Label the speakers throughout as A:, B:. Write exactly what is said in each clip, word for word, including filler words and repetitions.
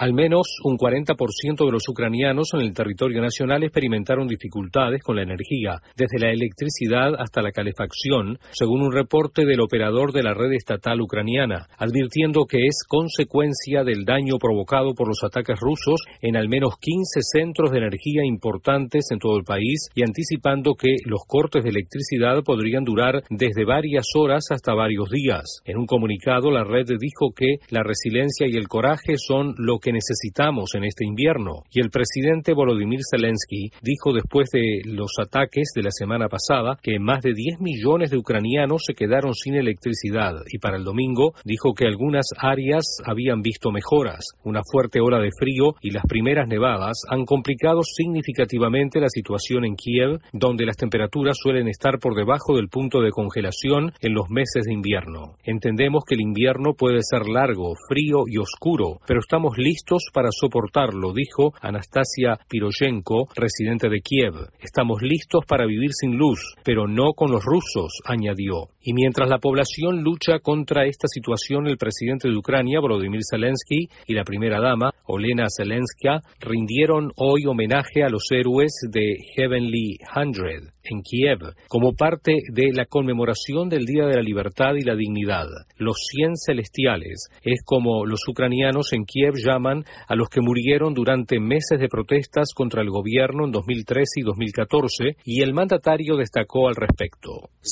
A: Al menos un cuarenta por ciento de los ucranianos en el territorio nacional experimentaron dificultades con la energía, desde la electricidad hasta la calefacción, según un reporte del operador de la red estatal ucraniana, advirtiendo que es consecuencia del daño provocado por los ataques rusos en al menos quince centros de energía importantes en todo el país y anticipando que los cortes de electricidad podrían durar desde varias horas hasta varios días. En un comunicado, la red dijo que la resiliencia y el coraje son lo que necesitamos en este invierno. Y el presidente Volodymyr Zelensky dijo después de los ataques de la semana pasada que más de diez millones de ucranianos se quedaron sin electricidad y para el domingo dijo que algunas áreas habían visto mejoras. Una fuerte ola de frío y las primeras nevadas han complicado significativamente la situación en Kiev, donde las temperaturas suelen estar por debajo del punto de congelación en los meses de invierno. Entendemos que el invierno puede ser largo, frío y oscuro, pero estamos listos para soportarlo, dijo Anastasia Piroshenko, residente de Kiev. Estamos listos para vivir sin luz, pero no con los rusos, añadió. Y mientras la población lucha contra esta situación, el presidente de Ucrania, Volodymyr Zelensky, y la primera dama, Olena Zelenska, rindieron hoy homenaje a los héroes de Heavenly Hundred en Kiev, como parte de la conmemoración del Día de la Libertad y la Dignidad. Los cien celestiales es como los ucranianos en Kiev llaman a los que murieron durante meses de protestas contra el gobierno en dos mil trece y dos mil catorce, y el mandatario destacó al respecto.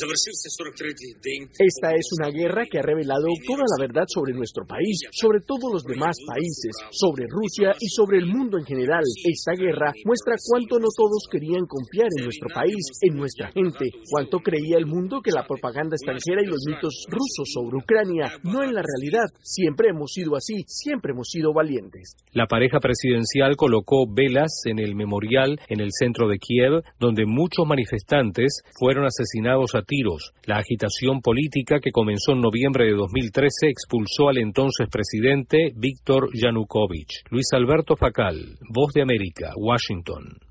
B: Esta es una guerra que ha revelado toda la verdad sobre nuestro país, sobre todos los demás países, sobre Rusia y sobre el mundo en general. Esta guerra muestra cuánto no todos querían confiar en nuestro país, en nuestra gente, cuánto creía el mundo que la propaganda extranjera y los mitos rusos sobre Ucrania, no en la realidad. Siempre hemos sido así, siempre hemos sido valientes.
A: La pareja presidencial colocó velas en el memorial en el centro de Kiev, donde muchos manifestantes fueron asesinados a tiros. La agitación política que comenzó en noviembre de dos mil trece expulsó al entonces presidente Víctor Yanukovych. Luis Alberto Facal, Voz de América, Washington.